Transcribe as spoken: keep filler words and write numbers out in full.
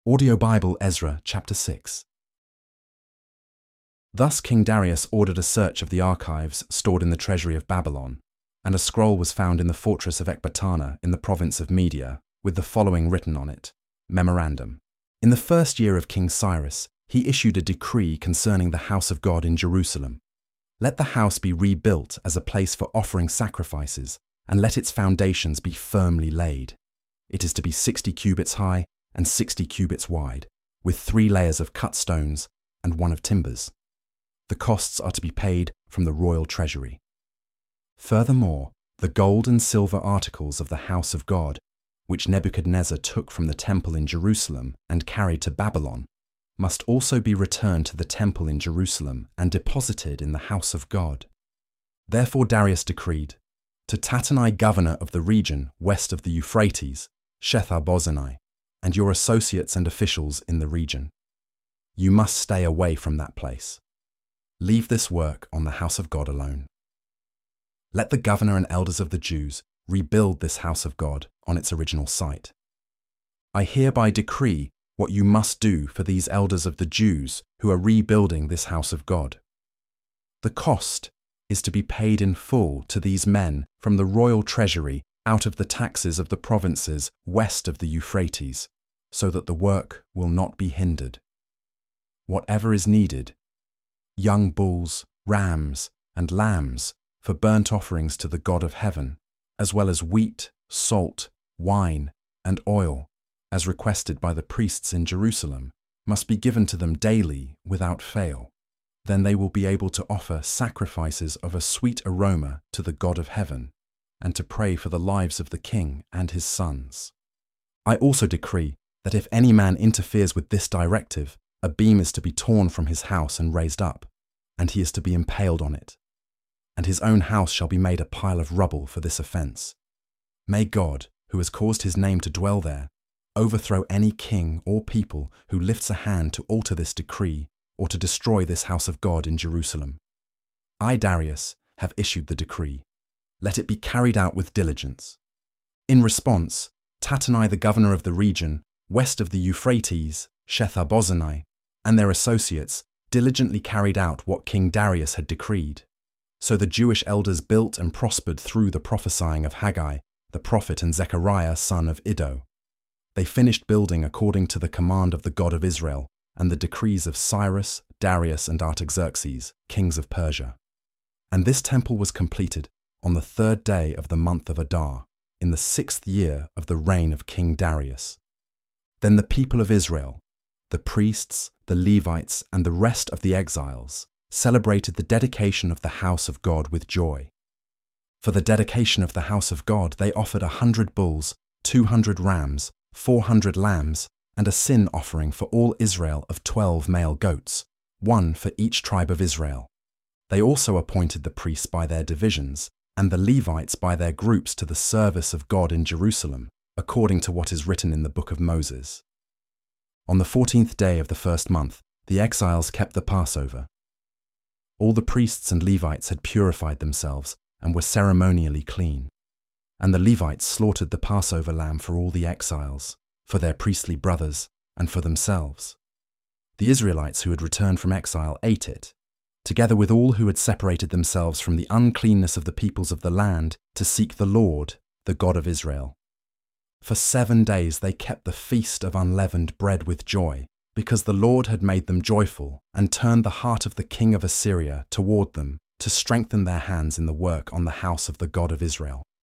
Audio Bible Ezra chapter six. Thus King Darius ordered a search of the archives stored in the treasury of Babylon, and a scroll was found in the fortress of Ecbatana in the province of Media, with the following written on it: Memorandum. In the first year of King Cyrus, he issued a decree concerning the house of God in Jerusalem. Let the house be rebuilt as a place for offering sacrifices, and let its foundations be firmly laid. It is to be sixty cubits high and sixty cubits wide, with three layers of cut stones and one of timbers. The costs are to be paid from the royal treasury. Furthermore, the gold and silver articles of the house of God, which Nebuchadnezzar took from the temple in Jerusalem and carried to Babylon, must also be returned to the temple in Jerusalem and deposited in the house of God. Therefore Darius decreed, to Tattenai, governor of the region west of the Euphrates, Shethar-bozenai, and your associates and officials in the region, you must stay away from that place. Leave this work on the house of God alone. Let the governor and elders of the Jews rebuild this house of God on its original site. I hereby decree what you must do for these elders of the Jews who are rebuilding this house of God. The cost is to be paid in full to these men from the royal treasury out of the taxes of the provinces west of the Euphrates, so that the work will not be hindered. Whatever is needed, young bulls, rams, and lambs for burnt offerings to the God of heaven, as well as wheat, salt, wine, and oil, as requested by the priests in Jerusalem, must be given to them daily without fail. Then they will be able to offer sacrifices of a sweet aroma to the God of heaven, and to pray for the lives of the king and his sons. I also decree that if any man interferes with this directive, a beam is to be torn from his house and raised up, and he is to be impaled on it, and his own house shall be made a pile of rubble for this offence. May God, who has caused his name to dwell there, overthrow any king or people who lifts a hand to alter this decree or to destroy this house of God in Jerusalem. I, Darius, have issued the decree. Let it be carried out with diligence. In response, Tattenai, the governor of the region west of the Euphrates, Shethar-bozenai, and their associates diligently carried out what King Darius had decreed. So the Jewish elders built and prospered through the prophesying of Haggai, the prophet, and Zechariah, son of Iddo. They finished building according to the command of the God of Israel and the decrees of Cyrus, Darius, and Artaxerxes, kings of Persia. And this temple was completed on the third day of the month of Adar, in the sixth year of the reign of King Darius. Then the people of Israel, the priests, the Levites, and the rest of the exiles, celebrated the dedication of the house of God with joy. For the dedication of the house of God, they offered a hundred bulls, two hundred rams, four hundred lambs, and a sin offering for all Israel of twelve male goats, one for each tribe of Israel. They also appointed the priests by their divisions, and the Levites by their groups to the service of God in Jerusalem, according to what is written in the book of Moses. On the fourteenth day of the first month, the exiles kept the Passover. All the priests and Levites had purified themselves and were ceremonially clean. And the Levites slaughtered the Passover lamb for all the exiles, for their priestly brothers, and for themselves. The Israelites who had returned from exile ate it, together with all who had separated themselves from the uncleanness of the peoples of the land to seek the Lord, the God of Israel. For seven days they kept the feast of unleavened bread with joy, because the Lord had made them joyful and turned the heart of the king of Assyria toward them to strengthen their hands in the work on the house of the God of Israel.